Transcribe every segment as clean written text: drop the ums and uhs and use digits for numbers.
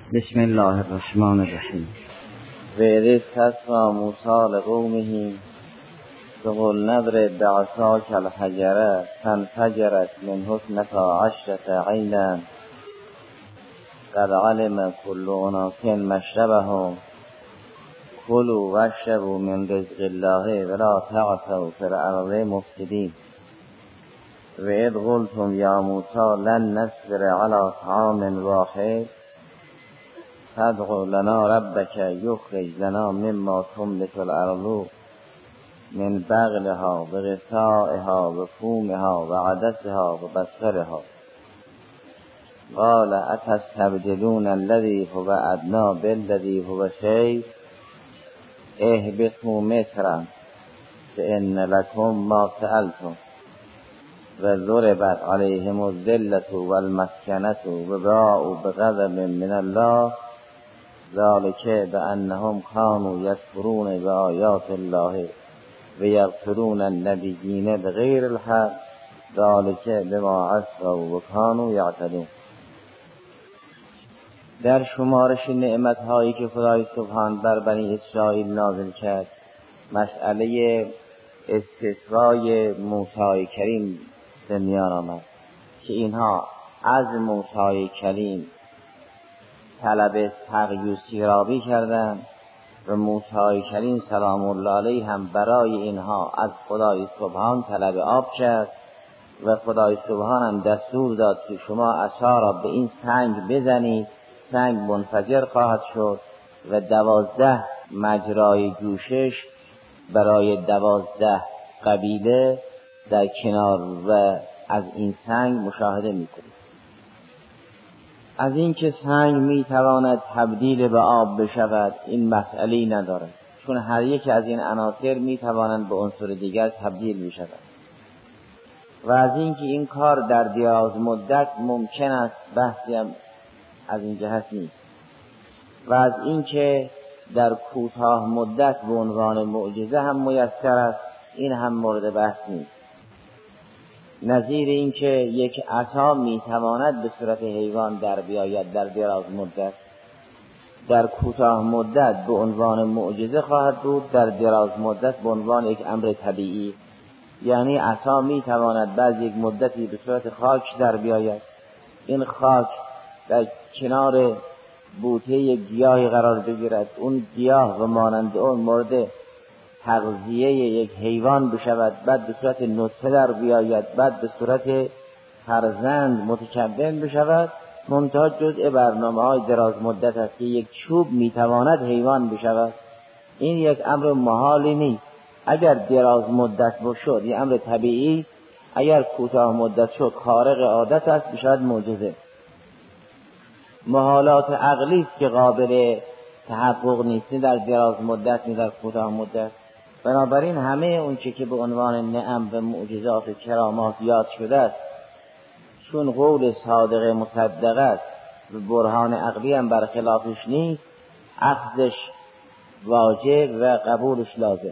بسم الله الرحمن الرحیم. و اذ استسقی موسی لقومه فقل اضرب بعصاک الحجر فانفجرت منه اثنتا عشرة عینا قد علم كل أناس مشربهم كلوا واشربوا من رزق الله ولا تعثوا في الأرض مفسدين. و اذ قلتم یا موسی لن نصبر على طعام واحد فادع لنا ربك يخرج لنا مما تنبت الأرض من بقلها وغثائها وفومها وعدسها وبصلها قال أتستبدلون الذي هو أدنى بالذي هو خير اهبطوا مصرا فإن لكم ما سألتم وضربت عليهم الذلة والمسكنة وباءوا بغضب من الله ذلك بأنهم كانوا يكفرون بآيات الله ويقتلون النبيين بغير الحق ذلك بما عصوا وكانوا يعتدون. در شمارش نعمت‌هایی که خدای سبحان بر بنی اسرائیل نازل کرد مسئله استسقای موسی کریم به میان آمد که اینها از موسی کریم طلب سقی و سیرابی کردند و موسی کریم سلام الله علیه هم برای اینها از خدای سبحان طلب آب کرد و خدای سبحان هم دستور داد که شما عصا را به این سنگ بزنید، سنگ منفجر خواهد شد و 12 مجرای جوشش برای 12 قبیله در کنار و از این سنگ مشاهده می‌کنید. از اینکه سنگ میتواند تبدیل به آب بشود این مسئله‌ای ندارد، چون هر یک از این عناصر میتوانند به عنصر دیگر تبدیل بشوند و از اینکه این کار در دراز مدت ممکن است بحثی هم از این جهت نیست و از اینکه در کوتاه مدت به عنوان معجزه هم میسر است این هم مورد بحث نیست. نظیر این که یک عصا میتواند به صورت حیوان در بیاید در دراز مدت، در کوتاه مدت به عنوان معجزه خواهد بود، در دراز مدت به عنوان یک امر طبیعی. یعنی عصا میتواند بعد یک مدتی به صورت خاک در بیاید، این خاک در کنار بوته گیاهی قرار بگیرد، اون گیاه و مانند اون مورد تغذیه یک حیوان بشود، بعد به صورت نطفه در بیاید، بعد به صورت فرزند متکون بشود. منتها جزء برنامه‌های دراز مدت است که یک چوب میتواند حیوان بشود. این یک امر محالی نیست. اگر دراز مدت شد این امر طبیعی است، اگر کوتاه مدت شد خارق عادت است، بشود معجزه. محالات عقلی است که قابل تحقق نیست، در دراز مدت در کوتاه مدت. بنابراین همه اون که به عنوان نعم و معجزات و کرامات یاد شده است، چون قول صادق مصدق است و برهان عقلی هم برخلافش نیست، اخذش واجب و قبولش لازم.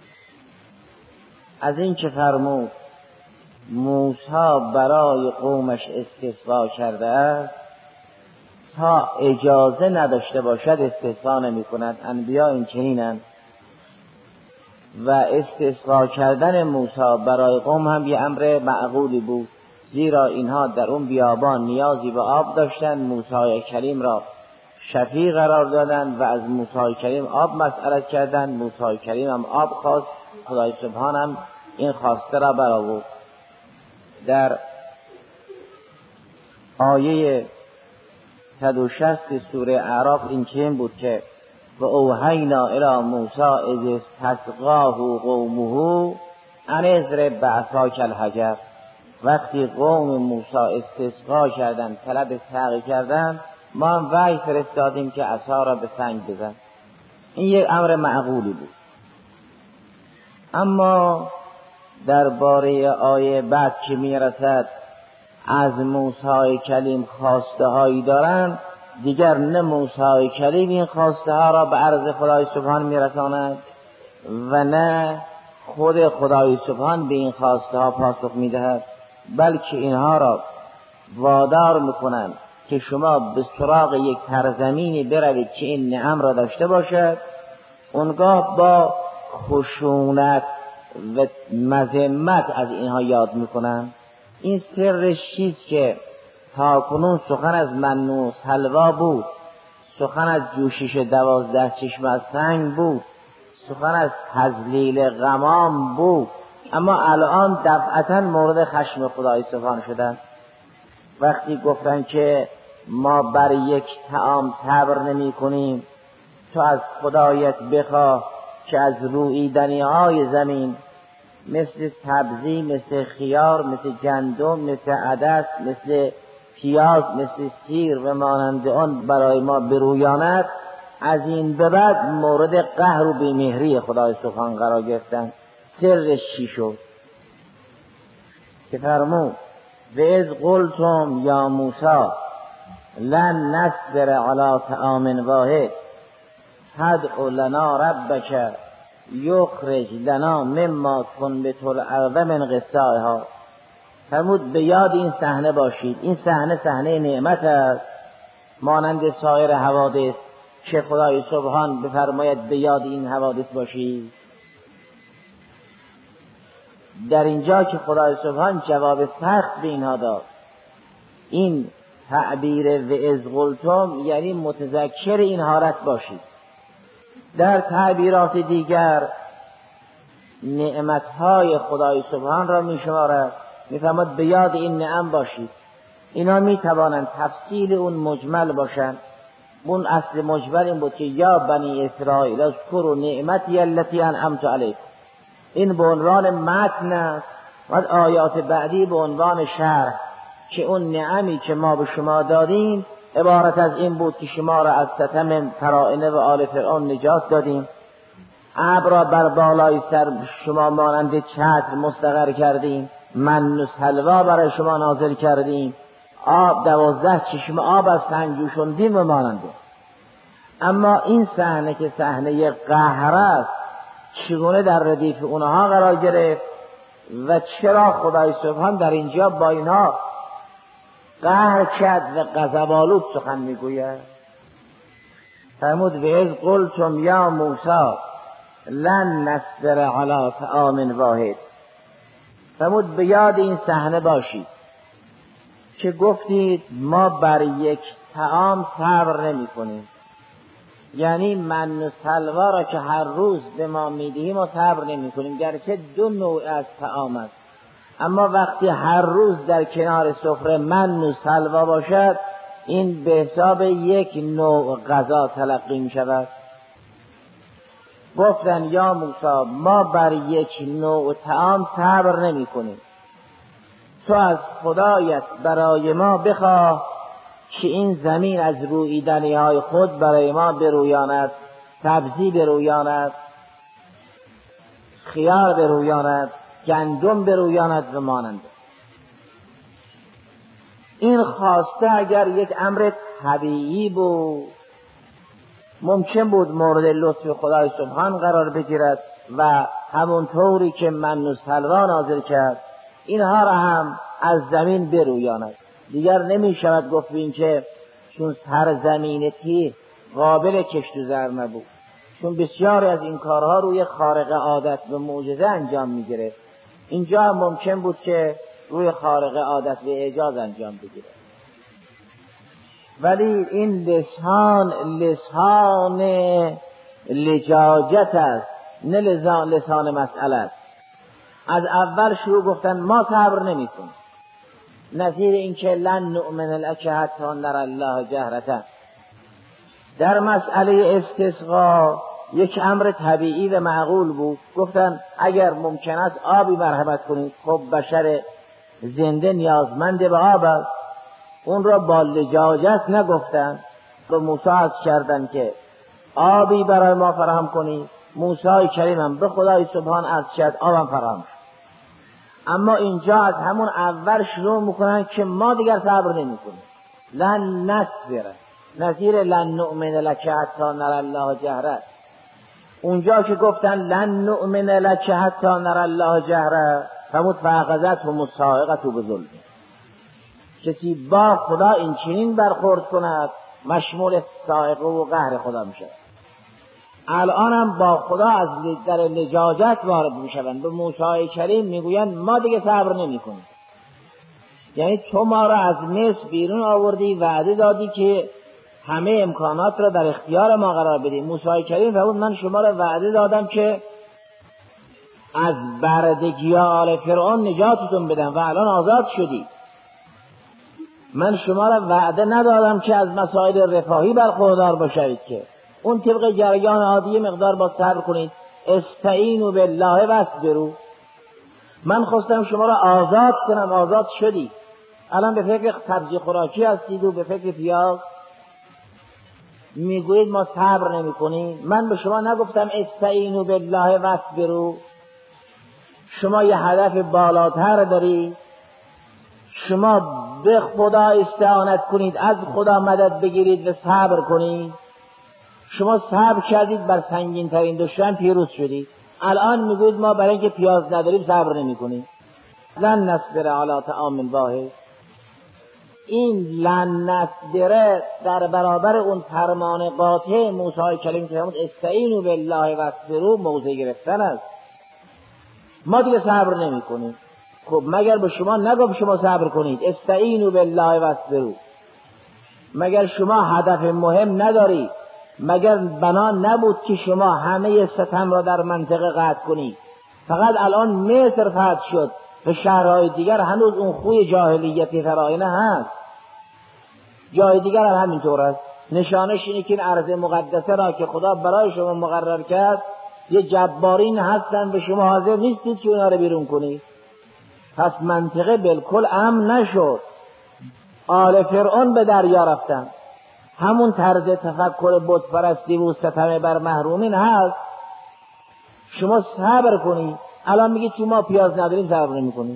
از این که فرمود موسی برای قومش استسقا کرده است، تا اجازه نداشته باشد استسقا نمی کند. انبیا این چنینند و استسقا کردن موسی برای قوم هم یه امر معقولی بود، زیرا اینها در اون بیابان نیازی به آب داشتند. موسی کریم را شفیع قرار دادند و از موسی کریم آب مسئلت کردند. موسی کریم هم آب خواست، خدای سبحان هم این خواسته را برآورد. در آیه 160 سوره اعراف این چنین بود که و اوحینا الی موسی اذ استسقاه قومه ان اضرب بعصاک الحجر. وقتی قوم موسی استسقا کردند، طلب سقی کردند، ما هم وحی فرستادیم که عصا را به سنگ بزن. این یک امر معقولی بود. اما درباره آیه بعد که میرسد از موسی کلیم خواسته هایی دارند، دیگر نه موسی کلیم این خواسته ها را به عرض خدای سبحان میرساند و نه خود خدای سبحان به این خواسته ها پاسخ میدهد، بلکه اینها را وادار میکنند که شما به سراغ یک سرزمینی بروید که این نعم را داشته باشد، اونگاه با خشونت و مذمت از اینها یاد میکنن. این سرش چیست که تاکنون سخن از من و سلوا بود، سخن از جوشش 12 چشم از سنگ بود، سخن از تذلیل غمام بود، اما الان دفعتا مورد خشم خدای سبحان شدن. وقتی گفتن که ما بر یک طعام صبر نمی کنیم، تو از خدایت بخواه که از روییدنی‌های زمین مثل سبزی، مثل خیار، مثل گندم، مثل عدس، مثل پیاز، مثل سیر و مانند آن برای ما برویاند، از این به بعد مورد قهر و بیمهری خدای سبحان قرار گرفتن. سرش چی شد؟ که فرمود و اذ قلتم یا موسی لن نصبر علی طعام واحد فادع لنا ربک یخرج لنا مما تنبت الارض من قثائها. فرمود به یاد این صحنه باشید. این صحنه نعمت است مانند سایر حوادث که خدای سبحان بفرماید به یاد این حوادث باشید. در اینجا که خدای سبحان جواب سخت به اینها داد، این تعبیر و اذ قلتم یعنی متذکر این حالت باشید. در تعبیرات دیگر نعمتهای خدای سبحان را می شمارد، می فرماید به یاد این نعم باشید. اینا می توانند تفصیل اون مجمل باشند. اون اصل مجمل این بود که یا بنی اسرائیل اذکروا نعمتی التي انعمت علیکم. این به عنوان متن است و آیات بعدی به عنوان شرح که اون نعمی که ما به شما دادیم عبارت از این بود که شما را از ستم فراعنه و آل فرعون نجات دادیم، ابر را بر بالای سر شما مانند چتر مستقر کردیم، من و سلوا برای شما نازل کردیم، آب 12 چشم آب از سنگ جوشاندیم و ماننده. اما این صحنه که صحنه قهر است چگونه در ردیف اونها قرار گرفت و چرا خدای سبحان در اینجا با اینها قهر کرد و غضب‌آلود سخن میگوید؟ فرمود و اذ قلتم یا موسی لن نصبر علی طعام واحد. فرمود به یاد این صحنه باشید که گفتید ما بر یک طعام صبر نمی کنیم، یعنی من و سلوا را که هر روز به ما میدهیم و صبر نمی کنیم، گرچه 2 نوع از طعام است، اما وقتی هر روز در کنار سفره من و سلوا باشد این به حساب یک نوع غذا تلقی می شود. گفتن یا موسی ما بر یک نوع طعام صبر نمی کنیم، تو از خدایت برای ما بخواه که این زمین از روییدنی های خود برای ما برویاند، سبزی برویاند، خیار برویاند، گندم برویاند و مانند. این خواسته اگر یک امر طبیعی بود ممکن بود مورد لطف خدای سبحان قرار بگیرد و همون طوری که من و سلوا نازل کرد اینها را هم از زمین برویاند. دیگر نمی شود گفت این که چون سرزمین تیر قابل کشت و زر نبود، چون بسیاری از این کارها روی خارق عادت و معجزه انجام می گرفت، اینجا هم ممکن بود که روی خارق عادت و اعجاز انجام بگیره. ولی این لسان لجاجت است، نه لسان مسئله است. از اول شروع گفتن ما صبر نمی کنیم، نظیر این که لن نؤمن لک حتی نری الله جهرة. در مسئله استسقا یک امر طبیعی و معقول بود، گفتن اگر ممکن است آبی مرحمت کنید. خب بشر زنده نیازمند به آب است، اون را با لجاجت نگفتن، به موسی عرض کردن که آبی برای ما فراهم کنید. موسی کریم هم به خدای سبحان عرض کرد آبم فراهم شد. اما اینجا از همون اول شروع میکنن که ما دیگر صبر نمی کنیم. لن نصبر، نظیر لن نؤمن لک حتی نری الله جهرة. اونجا که گفتن لن نؤمن لک حتی نری الله جهرة فرمود فاخذتهم الصاعقة بظلم. کسی با خدا این چنین برخورد کند مشمول صاعقه و قهر خدا میشه. الان هم با خدا از در لجاجت وارد میشوند، به موسی کریم میگویند ما دیگه صبر نمیکنیم. یعنی تو ما را از مصر بیرون آوردی، وعده دادی که همه امکانات را در اختیار ما قرار بدی. موسی کریم فرمود من شما را وعده دادم که از بردگی آل فرعون نجاتتون بدم و الان آزاد شدی. من شما را وعده ندادم که از مسائل رفاهی برخوردار باشید، که اون طبق جریان عادی مقدار با صبر کنید. استعینوا بالله واصبروا. من خواستم شما را آزاد کنم، آزاد شدی. الان به فکر سبزی خوراکی هستید و به فکر پیاز میگویید ما صبر نمی کنیم. من به شما نگفتم استعینوا بالله واصبروا؟ شما یه هدف بالاتر دارید، شما به خدا استعانت کنید، از خدا مدد بگیرید و صبر کنید. شما صبر کردید، بر سنگین ترین دشمن پیروز شدید. الان میگوید ما برای اینکه پیاز نداریم صبر نمی کنیم. لن نصبر علی طعام واحد. این لن نصبر در برابر اون فرمان قاطع موسی کلیم که فرمود استعینوا بالله واصبروا موضع گرفتن است. ما دیگه صبر نمی کنیم. خب مگر به شما نگفت شما صبر کنید استعینوا بالله واصبروا؟ مگر شما هدف مهم ندارید؟ مگر بنا نبود که شما همه ستم را در منطقه قطع کنید؟ فقط الان مصر فتح شد، به شهرهای دیگر هنوز اون خوی جاهلیتی فراینه هست. جای دیگر هم همینطور است. نشانش اینه که این ارض مقدسه را که خدا برای شما مقرر کرد یه جبارین هستن، به شما حاضر نیستید که اونا رو بیرون کنید. پس منطقه بالکل امن نشد. آل فرعون به دریا رفتن. همون طرز تفکر بت پرستی و ستم بر محرومین هست. شما صبر کنید. الان میگید تو ما پیاز نداریم صبر نمی‌کنید.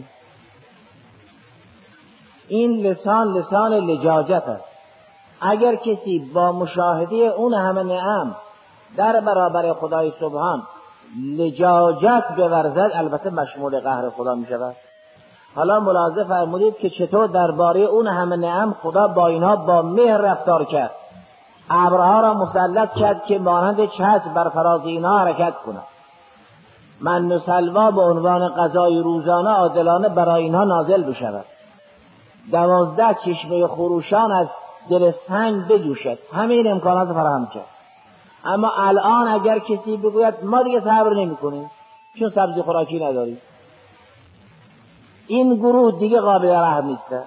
این لسان لجاجت است. اگر کسی با مشاهده اون همه نعم در برابر خدای سبحان لجاجت بورزد، البته مشمول قهر خدا می شود. حالا ملاحظه فرمودید که چطور درباره اون همه نعم خدا با اینها با مهر رفتار کرد. ابرها را مسلط کرد که مانند چتر بر فراز اینها حرکت کنند. من و سلوا به عنوان غذای روزانه عادلانه برای اینها نازل بشود. 12 چشمه خروشان از دل سنگ بجوشد. همه این امکانات فراهم کرد. اما الان اگر کسی بگوید ما دیگه صبر نمی کنیم چون سبزی خوراکی نداریم، این گروه دیگه قابل رحم نیست.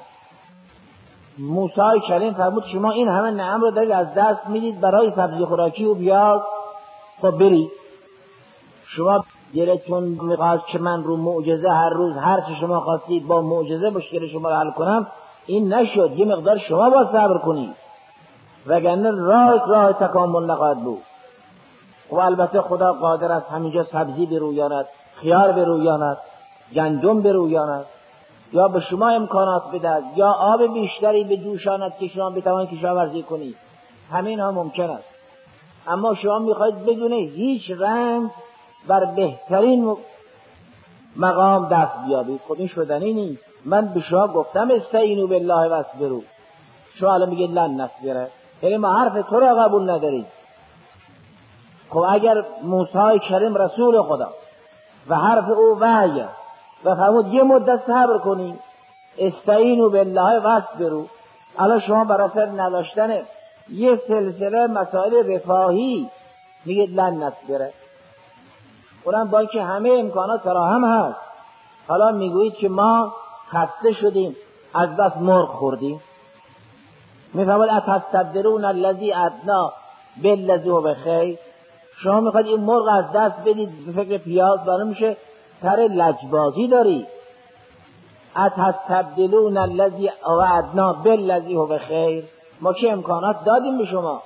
موسی کلیم فرمود شما این همه نعم رو دارید از دست میدید برای سبزی خوراکی و بیاز. خب برید. شما دلتون میخواست که من رو معجزه هر روز هر چی شما خواستید با معجزه مشکل شما رو حل کنم، این نشد. یه مقدار شما با صبر کنید وگرنه راه تکامل نخواهد بود. و البته خدا قادر است همینجا سبزی برویاند، خیار برویاند، گندم برویاند، یا به شما امکانات بدهد، یا آب بیشتری به جوشاند که شما بتوانید کشاورزی کنید. همین ها ممکن است. اما شما میخواید بدون هیچ رنج بر بهترین مقام دست بیابید. خب این شدنی نیست. من به شما گفتم استعینوا بالله واصبروا، شما الان میگید لن نصبر. یعنی ما حرف تو را قبول ندارید. خب اگر موسی کریم رسول خدا و حرف او وحی و فرمود یه مدت صبر کنید استعینوا بالله واصبروا، الان شما برای سر نداشتن یه سلسله مسائل رفاهی میگید لن نصبر، اونم با اینکه همه امکانات فراهم هست. حالا میگویید که ما خسته شدیم، از دست مرغ خوردیم. میفهمید اتستبدلون الذی ادنی بالذی هو بخیر. شما میخواید این مرغ از دست بدید به فکر پیاز، برای میشه سر لجبازی داری. اتستبدلون الذی هو ادنی بالذی هو بخیر. ما که امکانات دادیم به شما.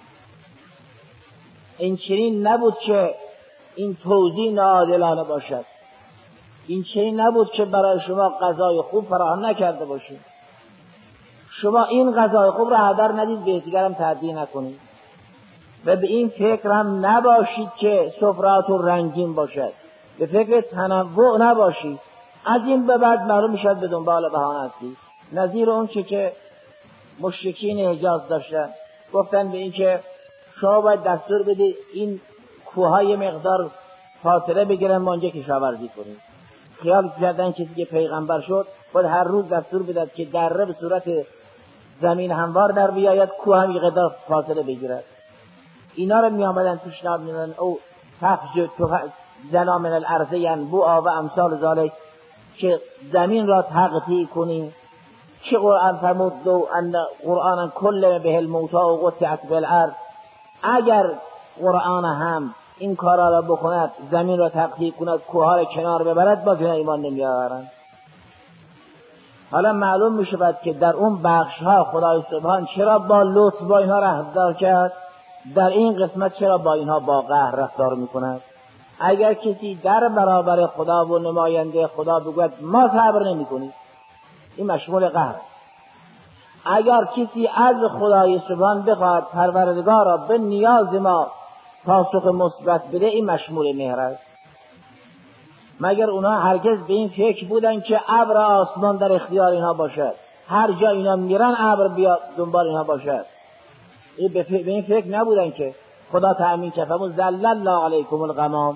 این چنین نبود که این توزیع ناعادلانه باشد. این چنین نبود که برای شما غذای خوب فراهم نکرده باشیم. شما این غذای خوب را هدر ندید، به دیگرم تعدی نکنید و به این فکر هم نباشید که سفره‌تون رنگین باشد. به فکر تنوع نباشید. از این به بعد معلوم میشد به دنبال بهانه هستید. نظیر اون که مشرکین حجاز داشتن. گفتن به این که شما باید دستور بدید این کوههای مقدار فاصله بگیرن ما اونجا کشاورزی کنیم. خیال کردن کسی که پیغمبر شد باید هر روز دستور بدهد که دره به صورت زمین هموار در بیاید، کوه هم یه قدر فاصله بگیرد. اینا رو می آمدن پیشنهاد میدادن او تفج زنا من الارض ینبوعا و امثال ذالک، که زمین را تقطیع کنیم. که قرآن فرمود لو ان قرآن کلم به الموتی و قطعت بالارض، اگر قرآن هم این کارا را بکند، زمین را تقطیع کند، کوها را کنار ببرد، باز اینا ایمان نمی آورند. حالا معلوم می شود که در اون بخش ها خدای سبحان چرا با لطف با اینها رفتار کرد، در این قسمت چرا با اینها با قهر رفتار می کند. اگر کسی در برابر خدا و نماینده خدا بگوید ما صبر نمی کنیم، این مشمول قهر. اگر کسی از خدای سبحان بخواهد پروردگارا به نیاز ما پاسخ مثبت بده، این مشمول مهر است. مگر اونا هرگز به این فکر بودن که ابر آسمان در اختیار اینها باشد، هر جا اینا میرن ابر بیا دنبال اینها باشد؟ به این فکر نبودن که خدا تأمین کرد. فرمود ذلل الله علیکم الغمام.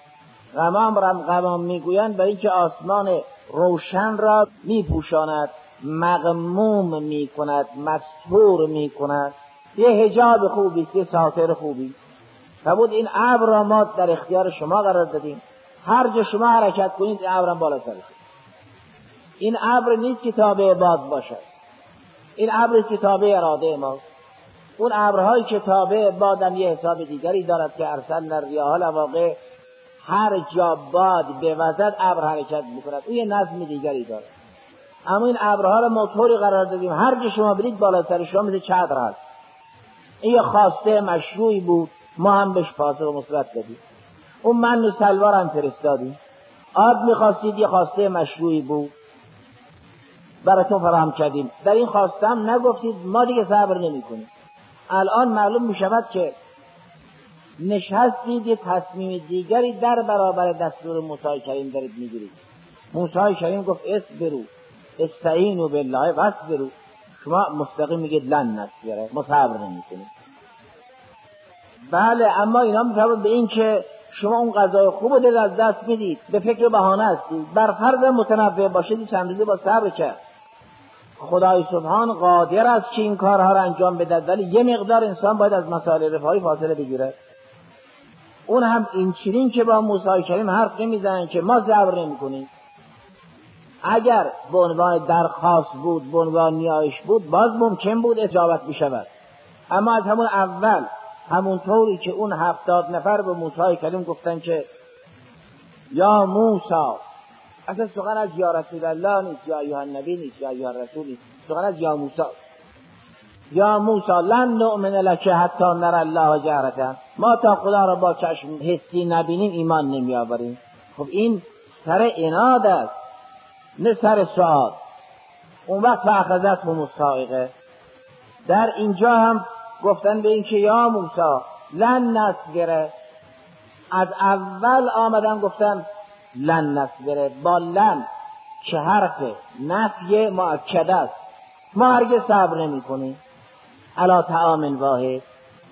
غمام میگویند برای اینکه آسمان روشن را میپوشاند، مغموم میکند، مستور میکند. یه حجاب خوبی، یه ساتر خوبی. فرمود این ابر را ما در اختیار شما قرار دادیم، هر جا شما حرکت کنید این ابر هم بالا سر شد. این ابر نیست که تابع باد باشد، این ابر است که تابع اراده ماست. اون ابرهایی که تابع بادن یه حساب دیگری دارد که ارسلنا الرياح لواقع، هر جا باد بوزد ابر حرکت میکند، اون یه نظم دیگری دارد. اما این ابرها را موتوری قرار دادیم، هر جا شما برید بالا سر شما مثل چتر هست. این یه خواسته مشروعی بود، ما هم بهش پاسخ مثبت دادیم. اون من و سلوار هم فرستادیم. آب میخواستید، یه خواسته مشروعی بود، براتون فراهم کردیم. در این خواسته هم نگفتید ما دیگه صبر نمی کنیم. الان معلوم میشود که نشستید یه تصمیم دیگری در برابر دستور موسی کریم دارید میگیرید. موسی کریم گفت اصبروا استعینوا بالله واصبروا، شما مستقیم میگید لن نصبر، ما صبر نمیکنیم. بله، اما اینا میفهمن به این که شما اون غذای خوب رو از دست میدید، به فکر بهانه هستید. بر فرض متنوع باشید چند روزی با صبر کرد. خدای سبحان قادر است که این کارها را انجام بده، ولی یه مقدار انسان باید از مسائل رفاهی فاصله بگیره. اون هم این چنین که با موسی کریم حرف نمیزنن که ما صبر نمیکنیم. اگر به عنوان درخواست بود، به عنوان نیایش بود، باز ممکن بود اجابت بشود. اما از همون اول، همون طوری که اون 70 نفر به موسی کریم گفتن که یا موسی، اصلا سخن از یا رسول الله نیست، یا ایها النبی نیست، یا ایها الرسول نیست، سخن از یا موسی. یا موسی لن نؤمن لک حتی نر الله جهرة، ما تا خدا را با چشم حسی نبینیم ایمان نمی آوریم. خب این سر عناد است، نه سر سؤال. اون وقت فاخذتهم الصاعقه. در اینجا هم گفتن به این که یا موسی لن نصبر، از اول آمدن گفتن لن نصبر با لن که حرف نفی مؤکد است، ما هرگز صبر نمی کنیم. علی طعام واحد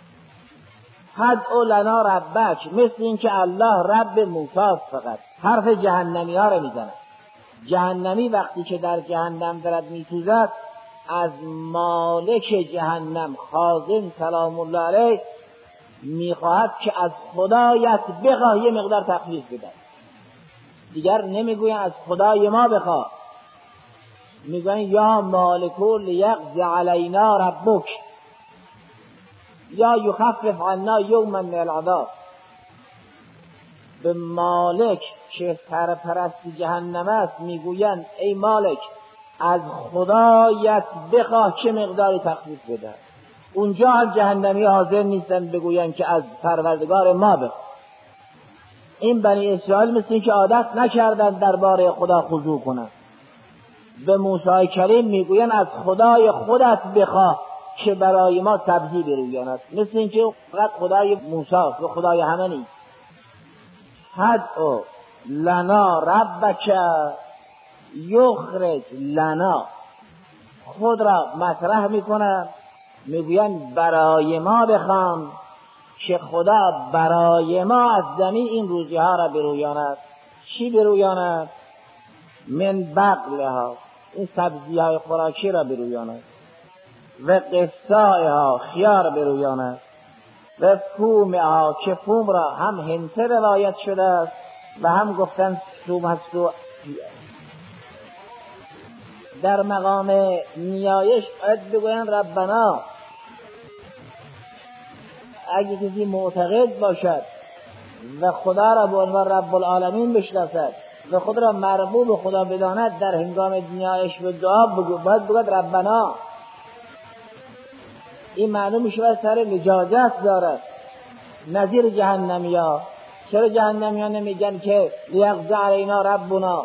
ادع لنا ربک، مثل این که الله رب موسی فقط حرف جهنمی ها رو میزنه. جهنمی وقتی که در جهنم دارد میسوزد، از مالک جهنم خازن سلام الله علیه میخواهد که از خدایت بخواه یه مقدار تخفیف بده. دیگر نمیگوین از خدای ما بخواه، میگوین یا مالکو لیقضی علینا ربک یا یخفف عنا یوما من العذاب. به مالک که سرپرست جهنم است میگویند ای مالک از خدایت بخواه چه مقداری تخفیف بده. اونجا هم جهنمی حاضر نیستن بگویند که از پروردگار ما بخواه. این بنی اسرائیل مثل این که عادت نکردن درباره خدا خضوع کنند. به موسی کریم میگویند از خدای خودت بخواه که برای ما سبزی برویاند. مثل این که فقط خدای موسی و خدای همه نیست. ادع لنا ربک یخرج لنا خود را مطرح میکنند، میگویند برای ما بخوان که خدا برای ما از زمین این روزی ها را برویاند. چی برویاند؟ من بقلها، این سبزی های خوراکی را برویاند، و قصائها، خیار برویاند، و فومها، که فوم را هم هنته روایت شده است و هم گفتن فوم هست. و در مقام نیایش باید بگویند ربنا. اگه کسی معتقد باشد و خدا را به عنوان رب العالمین بشناسد و خود را مربوب خدا بداند، در هنگام نیایش و دعا باید بگوید ربنا. این معلوم میشه سر لجاجت دارد، نظیر جهنمیا. چرا جهنمیا نمیگن که لیقضی علینا ربنا؟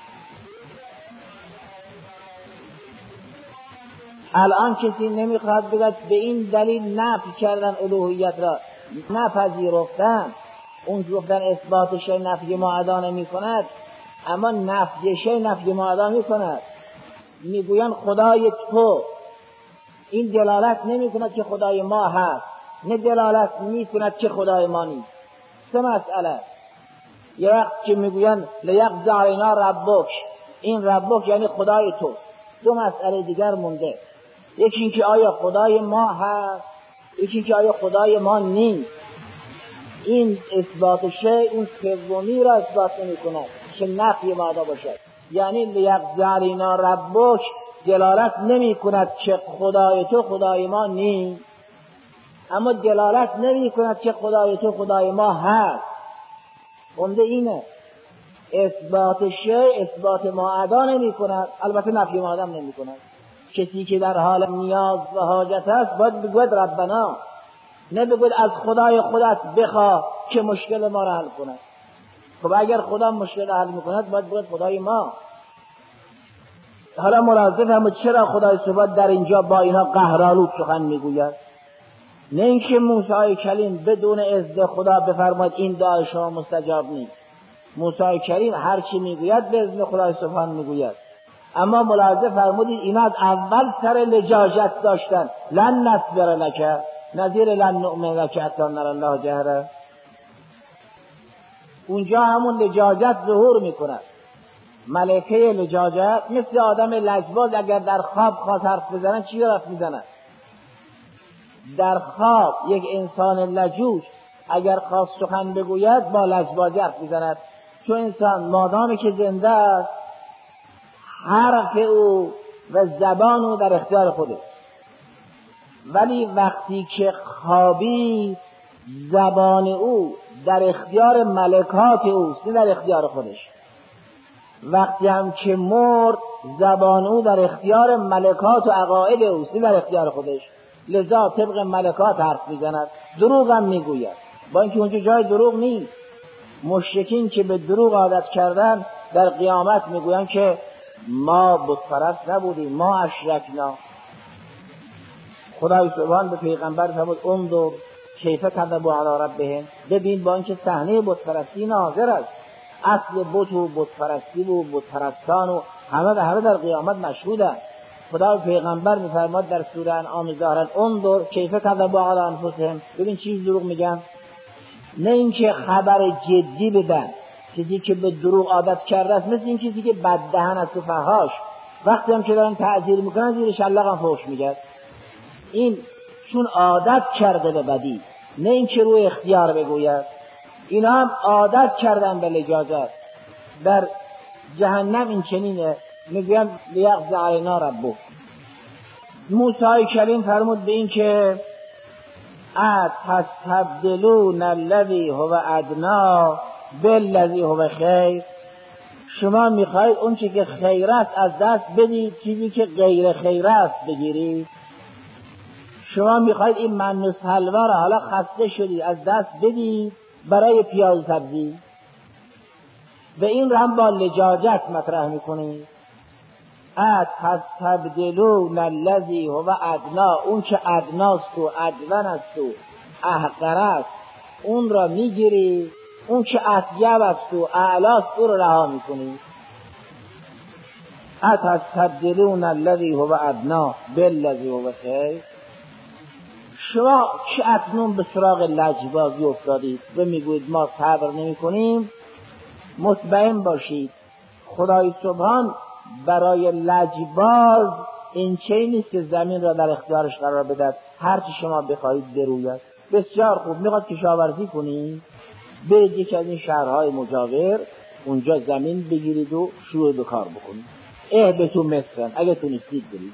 الان کسی نمیخواد بگه به این دلیل نفی کردن الوهیت را، نپذیرفتن. اون گفتن اثبات شی نفی معادا نمی کند، اما نفی شی نفی معادا می کند. میگوین خدای تو، این دلالت نمی کند که خدای ما هست، نه دلالت می کند که خدای ما نیست. سه مسئله. یک وقت که میگوین لیقضی علینا ربک، این ربک یعنی خدای تو. دو مسئله دیگر مونده، یکی این که آیا خدای ما هست، یکی این که آیا خدای ما نیست. این اثبات شی اون سومی را اثبات نمی کند که نفی معادا باشد. یعنی لیقضی علینا ربک دلالت نمی کند که خدای تو خدای ما نیست، اما دلالت نمی کند که خدای تو خدای ما هست. عمده اینه، اثبات شی اثبات معادا نمی کند، البته نفی معادا نمی کند. کسی که در حال نیاز و حاجت است باید بگوید ربنا، نه بگوید از خدای خودت بخواه که مشکل ما را حل کند. خب اگر خدا مشکل حل میکند باید بگوید خدای ما. حالا ملاحظه فرمود چرا خدای سبحانه در اینجا با اینا قهرآلود سخن میگوید؟ نه اینکه موسی کلیم بدون اذن خدا بفرماید این دعای شما مستجاب نیست. موسی کلیم هر چی میگوید به اذن خدای سبحانه میگوید. اما ملاحظه فرمودید اینا از اول سر لجاجت داشتن، لن نصبر لک، نظیر لن نؤمن لک حتی نری الله جهره. اونجا همون لجاجت ظهور میکند. ملکه لجاجت مثل آدم لجباز اگر در خواب خواست حرف بزنن چی حرف میزنن؟ در خواب یک انسان لجوج اگر خواست سخن بگوید با لجبازی حرف میزند، چون انسان مادامی که زنده است حرف او و زبان او در اختیار خوده، ولی وقتی که خوابی زبان او در اختیار ملکات اوست، نه در اختیار خودش. وقتی هم که مرد زبان او در اختیار ملکات و عقاید اوست، نه در اختیار خودش. لذا طبق ملکات حرف میزند، دروغ هم میگوید، با اینکه اونجا جای دروغ نیست. مشرکین که به دروغ عادت کردن در قیامت میگویند که ما بتپرست نبودیم، ما اشرکنا. خدای سبحان به پیغمبر فرمود انظر کیف کذبوا علی ربهم، ببین با اینکه صحنه بتپرستی ناظر است، اصل بت و بتپرستی و بتپرستان و همه در قیامت مشهودند. خدای پیغمبر میفرماد در سوره انعام ظاهرا انظر کیف کذبوا علی انفسهم، ببین چی دروغ میگن. نه اینکه خبر جدی بدن. چیزی که به دروغ عادت کرده است مثل این چیزی که بددهن است و فحاش، وقتی هم که دارن تعذیر میکنن زیر شلاق هم فحش میگه. این چون عادت کرده به بدی، نه این که روی اختیار بگوید. اینا هم عادت کردن به لجاجت. در جهنم این چنینه، میگویم لیقضی علینا ربک. موسی کلیم فرمود به این که اتستبدلون الذی هو ادنا بالذی هو خیر، شما میخواید اون چیزی که خیر است از دست بدید، چیزی که غیر خیر است بگیرید. شما میخواید این من و حلوا را حالا خسته شدید از دست بدید برای پیاز سبزی، و این را هم با لجاجت مطرح میکنید. اتستبدلون الذی هو ادنا، اون که ادناست و ادون است و احقر است اون را میگیرید، اون که اطیب است و اعلاست او را رها میکنید. اتستبدلون الذی هو ادنی بالذی هو خیر. شما که اکنون به سراغ لجبازی افتادید و میگویید ما صبر نمی کنیم، مطمئن باشید خدای سبحان برای لجباز این چه نیست که زمین را در اختیارش قرار بدهد هرچی شما بخواهید بروید. بسیار خوب، میخواد کشاورزی کنید، برید یکی از این شهرهای مجاور اونجا زمین بگیرید و شروع به کار بکنید. اهبطوا مصر، اگه تونستید برید.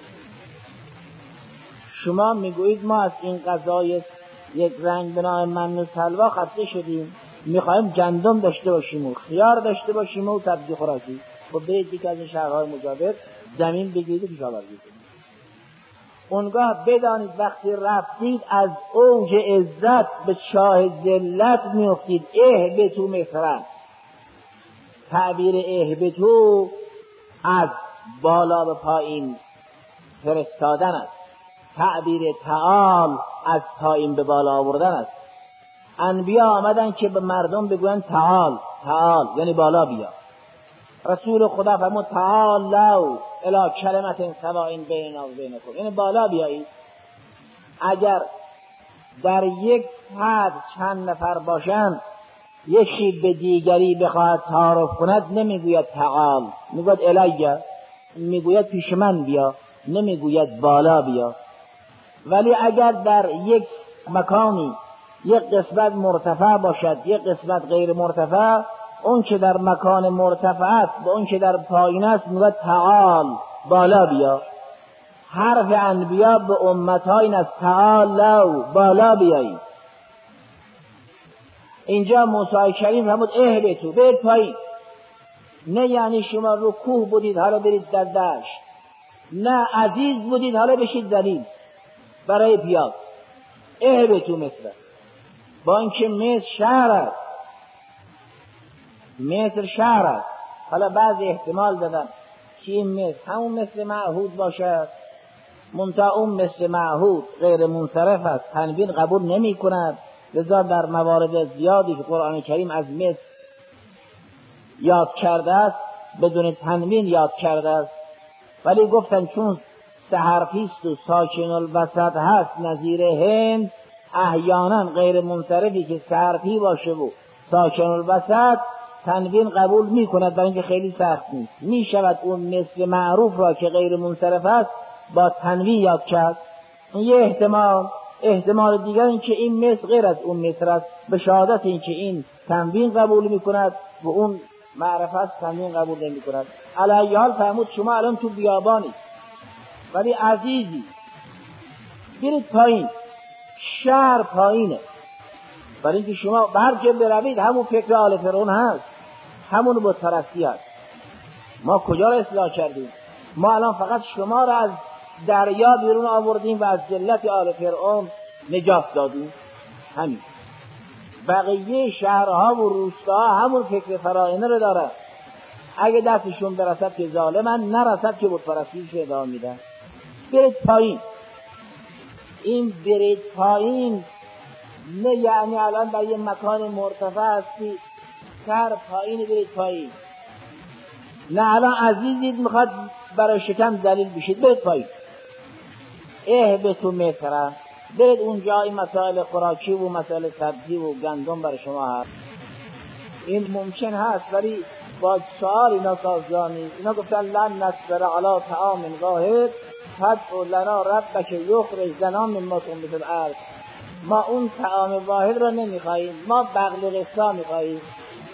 شما میگویید ما از این غذای یک رنگ به نام من و سلوا خسته شدیم، میخوایم گندم داشته باشیم و خیار داشته باشیم و سبزی خوراکی. خب برید یکی از این شهرهای مجاور زمین بگیرید و کشاورزی کنید. اونگاه بدانید وقتی رفتید از اوج عزت به چاه ذلت میافتید. اهبطوا مصر، تعبیر اهبطوا از بالا به پایین فرستادن است، تعبیر تعال از پایین به بالا آوردن است. انبیا آمدن که به مردم بگوین تعال، تعال یعنی بالا بیا. رسول خدا فرمود تعالوا الی کلمة سواء بیننا و بینکم، یعنی بالا بیایید. اگر در یک حد چند نفر باشند، یکی به دیگری بخواهد تعارف کند نمیگوید تعال، میگوید الیه، میگوید پیش من بیا، نمیگوید بالا بیا. ولی اگر در یک مکانی یک قسمت مرتفع باشد یک قسمت غیر مرتفع، اون که در مکان مرتفع است به اون که در پایین است میگوید تعال، بالا بیا. حرف انبیا به امتها این است تعالوا، بالا بیایید. اینجا موسی کریم فرمود اهبطوا، برید پایین. نه یعنی شما رو کوه بودید حالا برید در دشت، نه عزیز بودید حالا بشید ذلیل برای پیاز. اهبطوا مصر، با اینکه مصر شهر است، مصر شهر است. حالا بعضی احتمال دادن که این مصر همون مثل معهود باشد، منتها اون مثل معهود غیر منصرف است، تنوین قبول نمی کند. لذا در موارد زیادی که قرآن کریم از مصر یاد کرده است بدون تنوین یاد کرده است. ولی گفتن چون سه حرفی است و ساکن الوسط هست نظیر هند، احیانا غیر منصرفی که سه حرفی باشه و ساکن الوسط تنوین قبول می کند، برای اینکه خیلی سخت نیست. می شود اون مثل معروف را که غیر منصرف است با تنوین یاد کرد. این یه احتمال دیگر این که این مصر غیر از اون مصر است، به شهادت این که این تنوین قبول می کند و اون معرفت تنوین قبول نمی کند. علی حال فرمود شما الان تو بیابانی ولی عزیزی، برید پایین، شهر پایینه. برای اینکه شما به هر جا بروید همون فکر آل فرعون هست، همون بت پرستی هست. ما کجا را اصلاح کردیم؟ ما الان فقط شما را از دریا بیرون آوردیم و از ذلت آل فرعون نجات دادیم. همین. بقیه شهرها و روستاها همون فکر فراعنه رو داره. اگه دستشون برسد که ظالمن، نرسد که بت پرستیش ادامه میدن. برید پایین. این برید پایین نه یعنی الان در یه مکان مرتفع هستی سر پایین برید پایین، نه الان عزیزید میخواد برای شکم ذلیل بشید، برید پایین. اهبطوا مصر، برید اونجا این مسائل خوراکی و مسائل سبزی و گندم برای شما هست. این ممکن هست ولی با سؤال اینا سازگار نیست. اینا گفتن لن نصبر علی طعام واحد فادع لنا ربک یخرج لنا مما تنبت الارض. ما اون طعام واحد را نمیخواییم، ما بغل قصا میخواییم.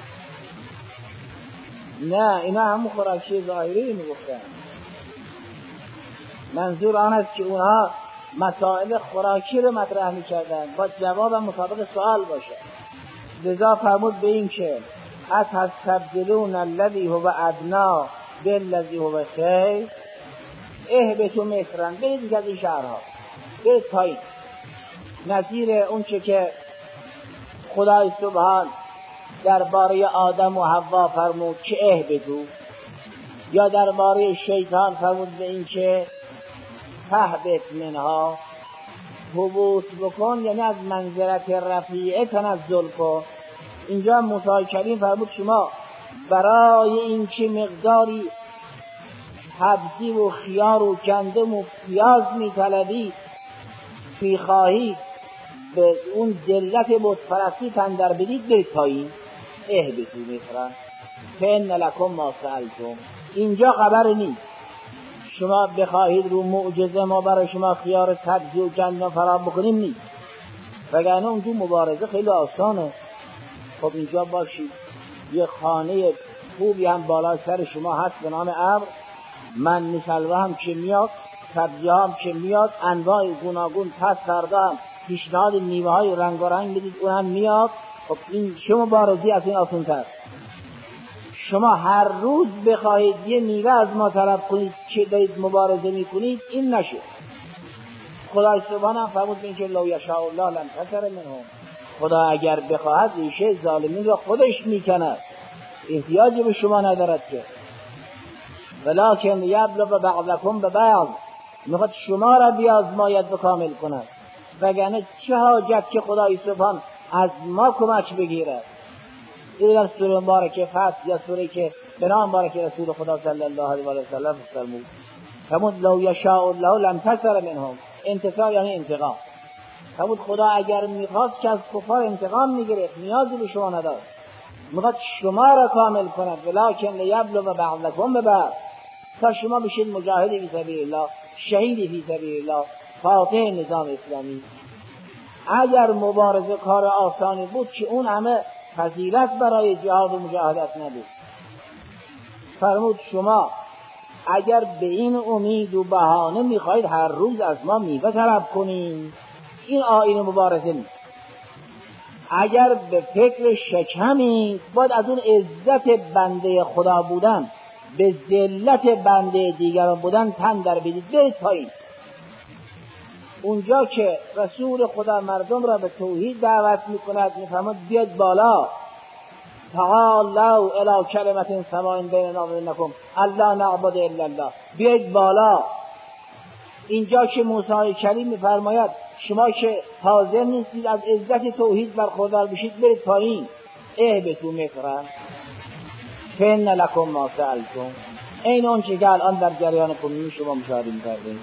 نه، اینا همون خوراکی ظاهری میگفتن. منظور آن است که اونها مسائل خوراکی رو مطرح میکردن با جواب مطابق سوال باشه. لذا فرمود به این که اتستبدلون الذی هو ادنی بالذی هو خیر. اهبطوا مصر، برید از این شهرها، برید پایین. نظیر اون که خدای سبحان درباره آدم و حوا فرمود که اهبطوا، یا درباره شیطان فرمود به این که فاهبط منها، هبوط بکن، یعنی از منزلت رفیعه تنزل کن. اینجا موسی کریم فرمود شما برای این که مقداری سبزی و خیار و گندم و پیاز میطلبید، میخواهید به اون ذلت بتپرستی تن در بدید، برید پایین. اهبطوا مصرا فإن لکم ما سألتم. اینجا خبر نیست شما بخواهید رو معجزه ما برای شما خیار سبزی و گندم فراهم بکنیم، نیست. وگرنه اونجا مبارزه خیلی آسانه. خب اینجا باشید، یه خانه خوبی هم بالا سر شما هست به نام ابر، من مثلوه هم که میاد، سبزی هم که میاد، انواع گوناگون، پس فردا هم پیشنهاد میوه های رنگ و رنگ بدید، اون هم میاد. خب این چه مبارزی از این آسان تر؟ شما هر روز بخواهید یه میوه از ما طلب کنید که دارید مبارزه میکنید، این نشه. خدای سبحانه هم فرمود این که لو یشاء الله لانتصر منهم. خدا اگر بخواهد ریشه ظالمین را خودش میکند، احتیاجی به شما ندارد که. ولکن یبلغ بعضکم ببعض، میخواد شما را بیازماید و کامل کند. وگرنه چه حاجت که خدای سبحان از ما کمک بگیرد. این در سوره مبارکه فتح یا سوره که به نام مبارک رسول خدا صلی الله علیه و سلم فرمود فرمود لو یشاء الله لانتصر منهم. انتصار یعنی انتقام. فرمود خدا اگر میخواست که از کفار انتقام میگرفت، نیازی به شما نداشت، میخواد شما را کامل کند. ولکن لیبلغ بعضکم ببعض، تا شما بشید مجاهد فی سبیل الله، شهید فی سبیل الله، فاتح نظام اسلامی. اگر مبارزه کار آسانی بود که اون همه فضیلت برای جهاد و مجاهدت نبود. فرمود شما اگر به این امید و بهانه میخواید هر روز از ما میوه طلب کنیم، این آیین مبارزه نیست. اگر به فکر شکمی باید از اون عزت بنده خدا بودن به ذلت بنده دیگران بودن تن در بدید، برید پایین. اونجا که رسول خدا مردم را به توحید دعوت میکند، میفرماد بیاید بالا، تعالوا الی کلمة سواء بیننا و بینکم الا نعبد الا الله، بیاید بالا. اینجا که موسی کلیم میفرماید شما که حاضر نیستید از عزت توحید برخوردار بشید، برید پایین. اهبطوا مصرا فإن لکم ما سألتم. این اون چیزی که الان در جریان کنونی شما مشاهده می‌کردید.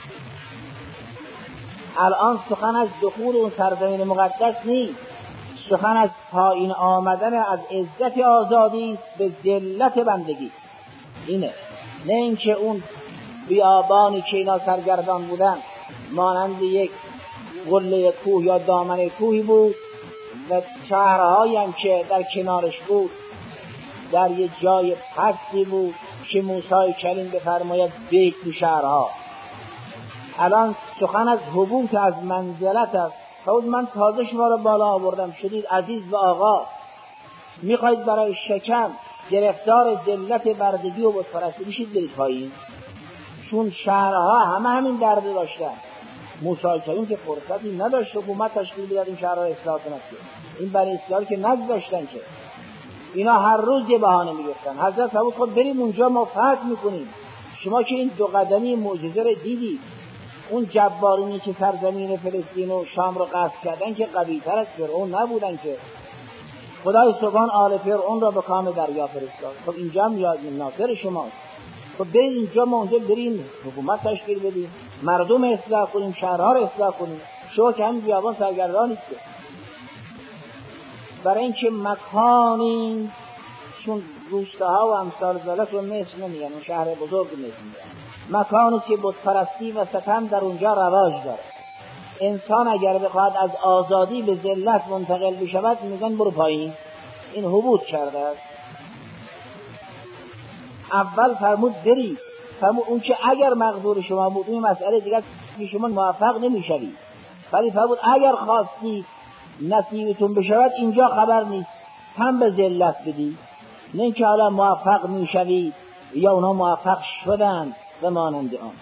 الان سخن از دخول اون سرزمین مقدس نیست، سخن از پایین آمدن از عزت آزادی به ذلت بندگی. اینه، نه اینکه اون بیابانی که اینا سرگردان بودن مانند یک قله کوه یا دامنه کوهی بود و شهرهایی هم که در کنارش بود در یک جای پستی بود که موسی کلیم بفرماید بیت تو شهرها. الان سخن از حبوط از منزلت است. خود من تازه شما را بالا آوردم، شدید عزیز و آقا، میخواید برای شکم گرفتار ذلت بردگی و بتپرستی بشید، برید پایین. چون شهرها همه همین درد داشتن. موسی کلیم که فرصتی نداشت حکومت تشکیل بدهد این شهرها اصلاح کند، این بنی اسرائیل که نگذاشتن که اینا هر روز یه بهانه میگفتن. حضرت فرمود خود بریم اونجا ما فتح میکنیم. شما که این دو قدمی معجزه رو دیدید، اون جبارونی که سرزمین فلسطین و شام رو غصب کردن که قوی‌تر از فرعون نبودن که خدای سبحان آل فرعون را به کام دریا فرستاد. خب اینجا هم یاد ناصر شماست. خب برید اینجا، ما اونجا بریم حکومت تشکیل بدیم، مردم اصلاح کنیم، شهرها رو اصلاح کنیم. شما که همین بیابان سرگردانید که برای اینکه مکانی، چون روستاها و امثال ذلک رو مصر نمیگن، اون شهر بزرگ مصر میگن، مکانی که بتپرستی و ستم در اونجا رواج داره. انسان اگر بخواد از آزادی به ذلت منتقل بشود، میگن برو پایین. این حبوط کرده است. اول فرمود برید، فرمود اون که اگر مقدور شما بود این مسئله دیگر که شما موفق نمیشوید، ولی فرمود اگر خواستید نصیبتون بشود اینجا خبر نیست، هم به ذلت بدید، نه اینکه حالا موفق میشوید یا اونا موفق شدند و مانند آن.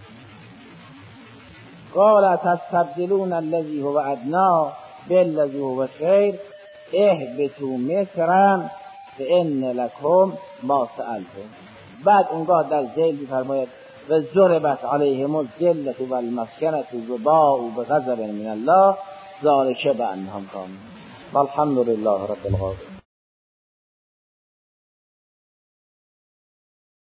قال تستبدلون الذی هو ادنی بالذی هو خیر اهبطوا مصرا فإن لکم ما سألتم. بعد اونگاه در ذیل می‌فرماید و ضربت علیهم الذلة والمسکنة و باءوا بغضب من الله ذلک بأنهم کانوا. والحمد لله رب العالمین.